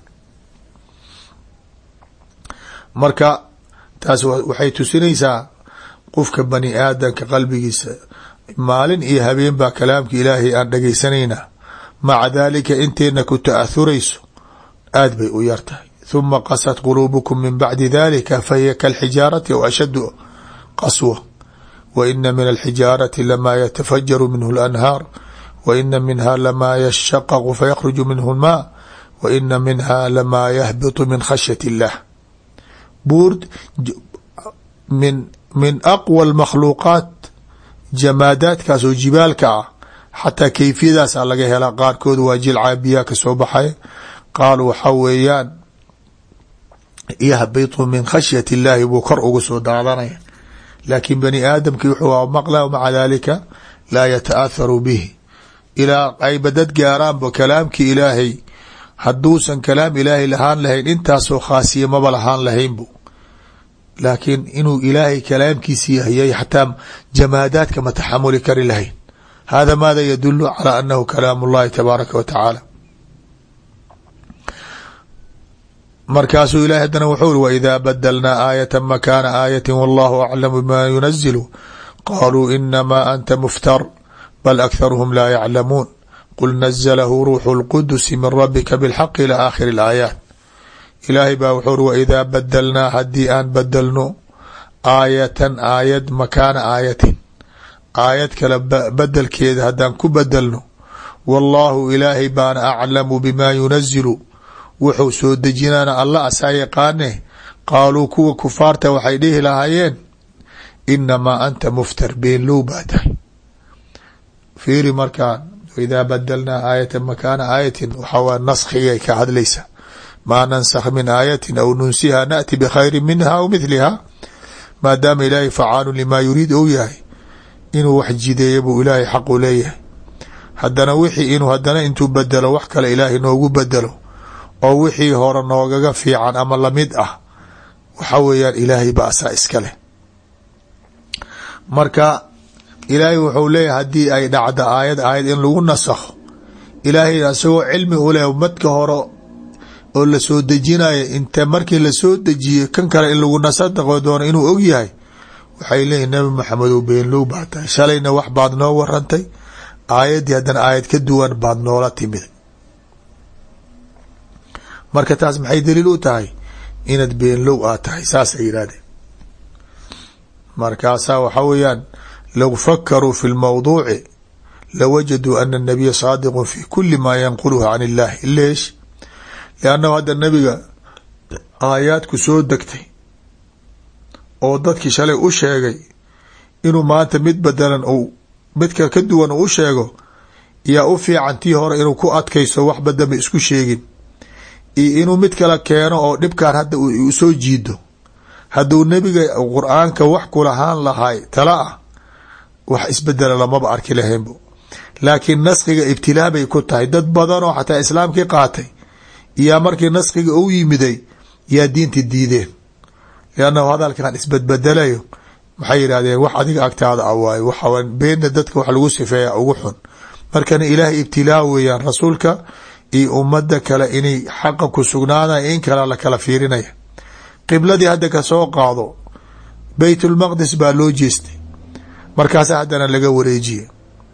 marka taas waxay tusinaysaa qofka bani aadamka qalbigiisa maalin iyo habeen baa kalaamka ilaahay aan dhegaysanayna maca dalika inteena ku ta'ahurayso aad bay u yar tahay. ثuma qasat quluubukum min bacdi dalika fahiya kalxijaarati aw ashadu qaswa wa ina min alxijaarati lamaa yatafajaru minhu اlanhaar wa ina minha lamaa yashaqaqu fayakhruju minhu اlmaa wa ina minha lamaa yahbitu min khashyati اllah. buur min min aqwa اlmakhluuqaat jamaadaadkaas oo jibaalka ah xataa kayfiyadaasaa laga helaa. qaarkood waa jilcaa biyaa ka soo baxay qaalu waxaa weeyaan yahbitu min khashyati اllahi buu kor ugu soo daadanaya. laakiin bani aadamkii wuxuu maqla maca dalika laa yata'aharu bihi ilaa ayba dad gaaraanba kalaamkii ilaahay hadduusan kalaam ilaahay lahaan lahayn intaasoo khaasiya maba lahaan lahaynbu. laakiin inuu ilaahay kalaamkiisi yahayay xataa jamaadaadka ma taxamuli kari lahayn. hada maada yadulu calى anahu kalaam اllahi tabaaraka wa tacaala. markaasuu ilahay haddana wuxuu uri waidaa badalnaa aayata makaana aayati wallahu aclamu bima yunazilu qaluu inamaa anta muftar bal akharuhum laa yaclamuun qul nazalahu ruuxu اlqudusi min rabika bilxaq ilى aakhiri اlaayaat. ilaahay baa wuxuu uri waidaa badalnaa haddii aan bedelno aayatan aayad makaana aayatin aayad kale bedelkeeda haddaan ku bedelno wallaahu ilaahay baana aclamu bimaa yunazilu wuxuu soo dejinaana alla asaa yaqaane qaaluu kuwa kufaarta waxay dhihi lahaayeen inamaa anta muftar beenlow baa tahay. fiiri markaan waidaa badalnaa aayatan makaana aayatin waxaa naskigay ka hadlaysa maa nansakh min aayatin aw nunsiha naأti bikhayri minha aw midliha. maadaama ilaahay facaalu limaa yuriid ou yahay inuu wax jideeya buu ilaahay xaqu leeyahay. haddana wixii inuu haddana intuu bedelo wax kale ilaahay noogu bedelo oo wixii hore noogaga fiican ama lamid ah waxa weeyaan ilaahay ba asaa iska leh. marka ilaahay wuxuu leeyahay haddii ay dhacdo aayad aayad in lagu nasakho ilaahay asagoo cilmi u leh madka hore oo la soo dejinayo inta markii la soo dejiye kan kale in lagu nasakho doono inuu og yahay waxay leeyihin nabi maxamed oo beenlow baa tahay shalayna wax baad noo warantay aayaddii haddana aayad ka duwan baad noola timid. marka taas maxay daliil u tahay inaad beenlow aad tahay saasay yidhahdeen. markaasaa waxaa weeyaan low fakaruu fi lmawduuci lawajaduu ana الnabiya saadiqu fi kuli ma yanquluhu can illahi. leesh liannahu hadda nabiga aayaadku soo degtay oo dadkii shalay u sheegay inuu maanta mid bedelan ou midka ka duwan u sheego yaa u fiican tii hore inuu ku adkaysto wax badama isku sheegin iyo inuu mid kala keeno oo dhibkaan hadda u soo jiido. hadduu nebiga qur-aanka wax kulahaan lahay tala ah wax isbedela lamaba arki lahaynbo. laakiin naskiga ibtilaa bay ku tahay dad badan oo xataa islaamkii qaatay iyaa markii naskiga u yimiday yaa diinta diideen liannahu hadalkan isbedbedelayo maxay yidhahdeen wax adiga agtaada a waayo waxa beenna dadka wax lagu sifeeya ugu xun. markana ilaahay ibtilaa weeyaan rasuulka iyo ummadda kale inay xaqa ku sugnaadaan in kale la kala fiirinaya. qibladii hadda ka soo qaado baytulmaqdis baa loo jeestay markaasa haddana laga wareejiye.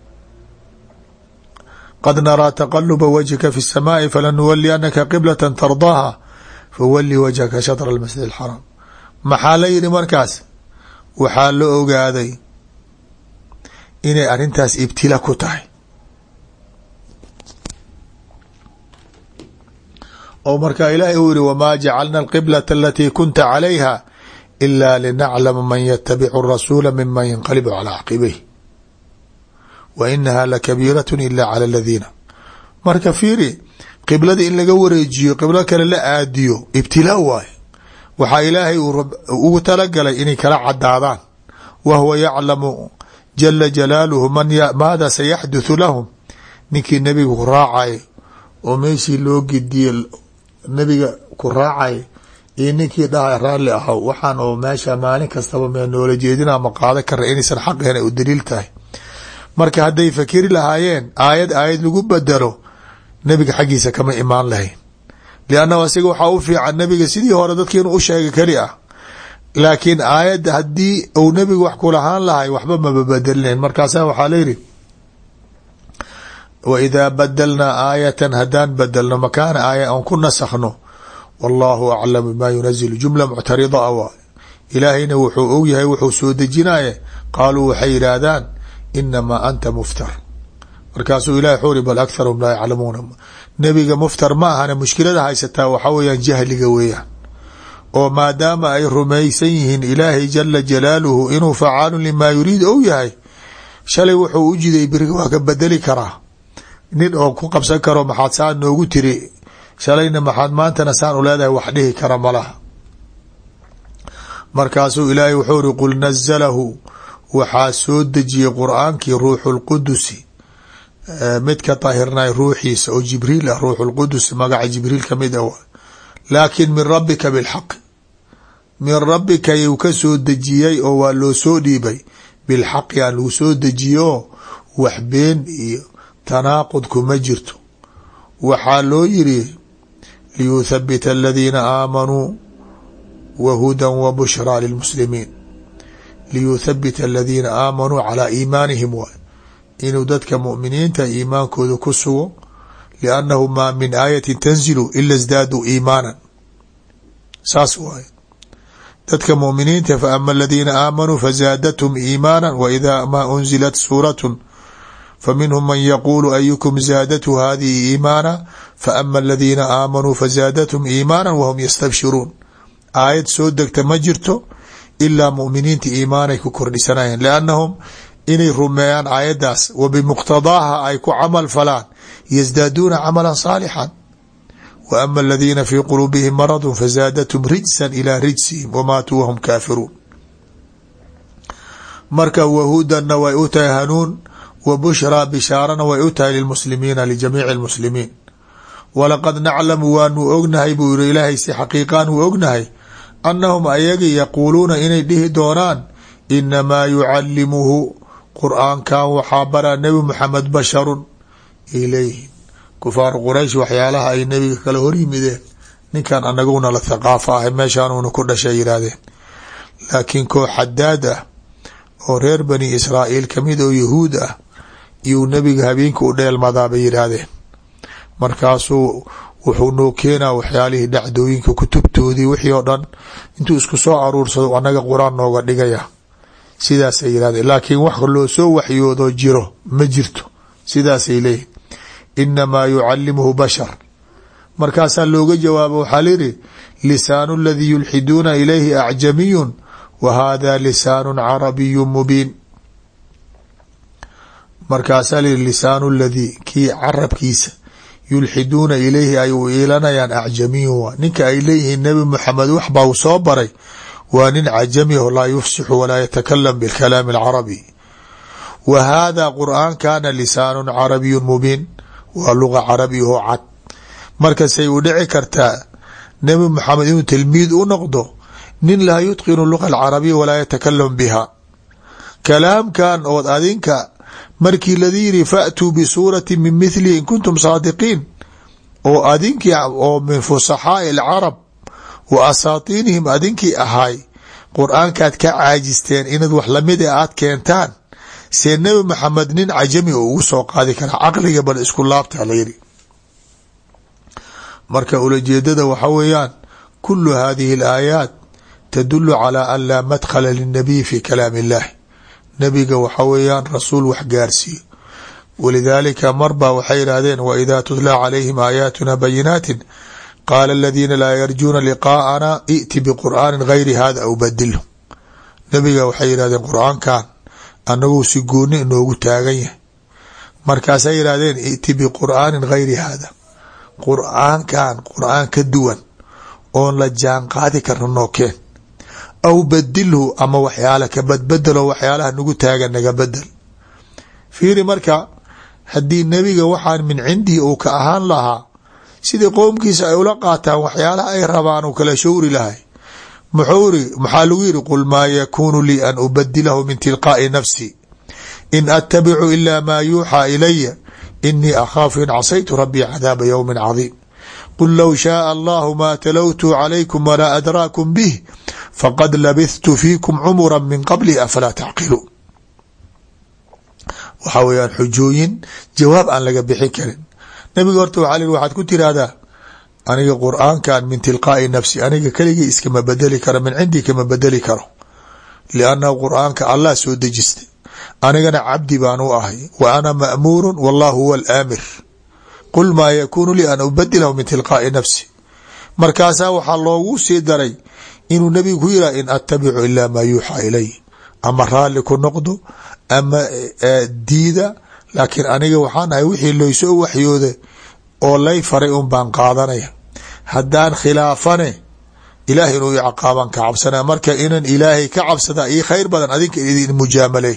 qad naraa taqaluba wajhika fi الsamaaءi falanuwaliannaka qiblata tardaaha fawali wajhaka shatra اlmasjid اlxaraam. maxaa la yidhi markaas waxaa la ogaaday inay arrintaas ibtila ku tahay oo markaa ilaahay uu yihi wamaa jacalna alqiblata alatii kunta calayha ila linaclama man yatabicu rasuula miman yanqalibu calaa caqibayh wa inaha lakabiirat ila cala aladiina. marka fiiri qiblada in laga wareejiyo qiblo kale la aadiyo ibtilaa waaye. waxaa ilaahay ugu talagalay inay kala cadaadaan wa huwa yaclamu jala jalaaluhu maada sayaxduthu lahum. ninkii nebiga ku raacay oo meeshii loo gediye nebiga ku raacay iyo ninkii dhahay raalli ahow waxaan oo meesha maalin kastaba mee noola jeedina ma qaada kara inaysan xaqeena u daliil tahay. marka hadday fakiri lahaayeen aayad aayad lagu bedelo nebiga xaggiisa kama imaan lahayn liannahu asiga waxaa u fiican nebiga sidii hore dadki inuu u sheega keli ah. laakiin aayadda haddii uu nebiga wax kulahaan lahay waxba maba bedelinayn. markaasa waxaa layidhi waidaa badalnaa aayatan haddaan bedelno makaana aaya aan ku nasakhno wallaahu aclam bimaa yunazilu jumla muctarida a waay. ilaahayna wuxuu og yahay wuxuu soo dejinaye qaaluu waxay yidhaahdaan inamaa anta muftar. markaasuu ilahay xuri bal akharhum laa yaclamuuna. nebiga muftar ma ahana mushkilada haysataa waxaa weeyaan jahliga weeyaan oo maadaama ay rumaysan yihiin ilaahay jala jalaaluhu inuu facaalun limaa yuriid ou yahay shalay wuxuu u jiday beriga waa ka bedeli karaa. nin oo ku qabsan karo maxaad saan noogu tiri shalayna maxaad maantana saan u leedahay wax dhihi kara malaha. markaasuu ilaahay wuxuu iri qul nazalahu waxaa soo dejiyey qur-aankii ruuxu lqudusi mid ka tahirnay ruuxiisa oo jibriil ah. ruuxu lqudus magaca jibriil kamid ah laakin min rabbika bilxaqi min rabbika yuu ka soo dejiyey oo waa loo soo dhiibay bilxaqi aan lagu soo dejiyo wax been iyo tanaaqud kuma jirto. waxaa loo yiri liyuthabita aladiina aamanuu wa hudan wa bushraa lilmuslimiin. liyuthabita aladiina aamanuu calaa iimaanihim waay inuu dadka mu'miniinta iimaankooda ku sugo liannahu maa min aayatin tanzilu ila isdaaduu iimaanan. saas waay dadka mu'miniinta fa ama aladiina aamanuu fazaadathum iimaanan wa idaa maa unzilat suuratun faminhum man yaquulu ayukum zaadathu hadihi iimaana faama aladiina aamanuu fazaadathum iimaana wahum yastabshiruun. aayad soo degta ma jirto ilaa mu'miniinta iimaanay ku kordhisanayeen, liannahum inay rumeeyaan aayaddaas wa bimuqtadaaha ay ku camal falaan yasdaaduuna camalan saalixan. wa ama aladiina fii quluubihim maradun fazaadathum rijsan ilaa rijsihim wamaatuu wahum kaafiruun. marka wahudanna way u tahay hanuun, wa bushraa bishaarana way u tahay lilmuslimiina lijamiici lmuslimiin. walaqad naclamu waanu ognahay buu yiri ilaahay si xaqiiqaan uu ognahay annahum ayagi yaquuluuna inay dhihi doonaan inamaa yucallimuhu qur-aankan waxaa baraa nebi muxamed basharun ilayhi. kufaaru quraysh waxyaalaha ay nebiga kala hor yimideen, ninkan anaguna la thaqaafo ah meeshaanuuna ku dhashay yidhaahdeen. laakiin koox xadaad ah oo reer bani israa'iil kamid oo yahuud ah iyuu nebiga habeenka u dheelmadaa bay yidhaahdeen. markaasuu wuxuu noo keenaa waxyaalihii dhacdooyinka kutubtoodii wixii oo dhan intuu isku soo aruursado anaga qur-aan nooga dhigaya, sidaasay yidhahdeen. laakiin wax loo soo waxyoodoo jiro ma jirto, sidaasay leeyihin. inamaa yucallimuhu bashar. markaasaa looga jawaabo waxaa layihi lisaanu aladii yulxiduuna ilayhi acjamiyun wa hada lisaanu carabiyu mubiin. markaasaa layihi lisaanu ladii kii carabkiisa yulxiduuna ilayhi ay u iilanayaan acjamiyun waa ninka ay leeyihiin nebi muxamed wax baa u soo baray waa nin cajami o laa yufsixu walaa yatakalam bilkalaami alcarabi. wa hada qur'aankana lisaanu carabiyun mubiin, waa luga carabi oo cad. markasay u dhici kartaa nebi muxamed inuu tilmiid u noqdo nin laa yutqinu luga alcarabiya walaa yatakalam biha. kalaamkan ood adinka markii ladii yiri faatuu bisuurati min mithlihi in kuntum saadiqiin, oo adinkii oo min fusaxaai alcarab wa asaatiinihim adinkii ahaay qur-aankaad ka caajisteen inaad wax lamid a aad keentaan, see nebi maxamed nin cajami oo ugu soo qaadi karaa caqliga bal isku laabta layiri. marka ulajeedada waxa weeyaan kulu hadihi alaayaat tadulu calaa an laa madkhala lilnabiy fi kalaam illahi. nebiga waxa weeyaan rasuul wax gaarsiiyo. walidaalika marbaa waxay yidhaahdeen waidaa tutla calayhim aayaatuna bayinaatin qaala aladiina laa yarjuuna liqaa'ana i'ti biqur'aanin gayri hada aw badilhu. nebiga waxay yidhahdeen qur-aankan anaguu si gooni inoogu taagan yahay. markaasay yidhahdeen i'ti biqur'aanin gayri hada, qur-aankan qur-aan ka duwan oon la jaan qaadi karno noo keen, aw badilhu ama waxyaala ka badbedelo waxyaalaha nagu taagan naga bedel. fiiri marka haddii nebiga waxaan min cindihi uu ka ahaan lahaa sidii qowmkiisa ay ula qaataan waxyaalaha ay rabaan uu kala showri lahay. muxuu iri maxaa lagu yiri qul maa yakuunu lii an ubadilahu min tilqaa'i nafsi in attabicu ila maa yuuxaa ilaya inii akhaafu in casaytu rabbii cadaaba yowmin cadiim. qul low shaaa allahu maa talowtu calaykum walaa adraakum bih faqad labithtu fiikum cumura min qabli afalaa tacqiluun. waxaa weyaan xujooyin jawaab aan laga bixin karin. nabiga horta waxaa lii waxaad ku tiraahdaa aniga qur-aankan min tilqaa'i nafsi aniga keligii iskama bedeli karo, min cindii kama bedeli karo, liannahu qur-aanka allah soo dejistay, anigana cabdi baan u ahay wa ana ma'muurun wallahu huwa alaamir. qul maa yakuunu lii an ubadilahu min tilqaa'i nafsi. markaasaa waxaa loogu sii daray inuu nebigu ku yihah in attabicu ilaa maa yuuxaa ilay, ama raalli ku noqdo ama diida, laakiin aniga waxaan ahay wixii loysoo waxyooda oo lay faray un baan qaadanaya. haddaan khilaafane ilaahay inuu i caqaaban ka cabsanaya. marka inan ilaahay ka cabsada io khayr badan adinka idin mujaamale.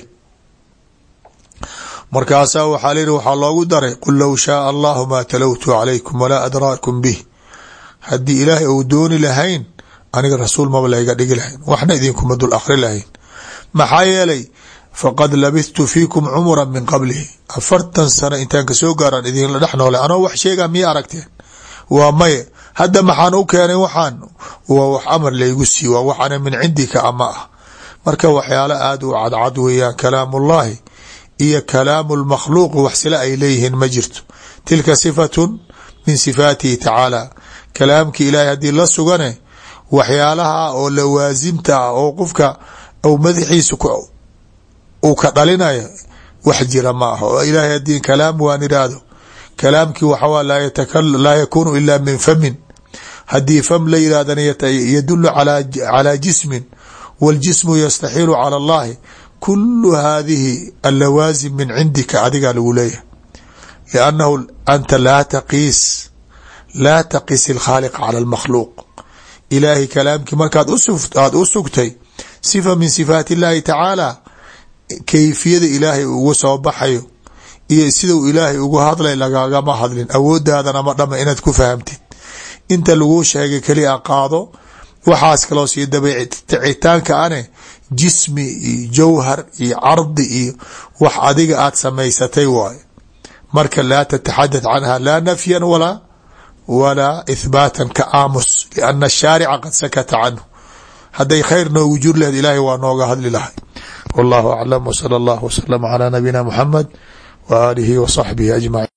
markaasaa waxaa layihi waxaa loogu daray qul low shaaa allahu maa talowtu calaykum walaa adraakum bih. haddii ilaahay ou dooni lahayn aniga rasuul maba layga dhigi lahayn, waxna idinkuma dul akri lahayn. maxaa yeelay faqad labithtu fiikum cumura min qablihi, afartan sano intaan kasoo gaaraan idinla dhex noole anoo wax sheegaa miya aragteen? waa maye. hadda maxaan u keenay waxaan waa wax amar laygu sii, waa waxana min cindika ama ah. marka waxyaalo aada u cadcad weeyaan kalaamullahi iyo kalaamu lmakhluuq wax sila ay leeyihiin ma jirto. tilka sifatun min sifaatihi tacaala. kalaamki ilaahay haddii la sugane waxyaalaha oo lawaasimta ah oo qofka ou madaxiisa uu ka dhalinayo wax jira ma aha oo ilaahay haddii kalaam waan iraahdo kalaamkii waxawaa laa yatakal laa yakunu ila min famin haddii fam la yirahdana yadulu calى jismin wاljismu yastaxiilu calى اllahi kulu hadihi allawaasim min cindika adigaa lagu leeyahay liannahu anta laa taqiis laa taqis ilkhaaliq cala almakhluuq ilaahay kalaamkii markaad aada u sugtay sifa min sifaati illaahi tacaala kayfiyada ilaahay ugu soo baxayo iyo sidau ilaahay ugu hadlay lagagama hadlin awooddaadana ma dhama inaad ku fahamtid inta laguu sheegay keliya qaado waxaas kaloo sii dabicitaanka ane jismi iyo jawhar iyo cardi iyo wax adiga aad samaysatay waayo marka laa tataxadath canha laa nafyan walaa walaa ithbaatan ka aamus lianna ashaarica qad sakata canhu hadday khayr noogu jur laheed ilaahay waa nooga hadli lahay wallahu aclam wsala allahu wasalam calaa nabiyina muxamed wa aalihi wa saxbihi ajmaciin.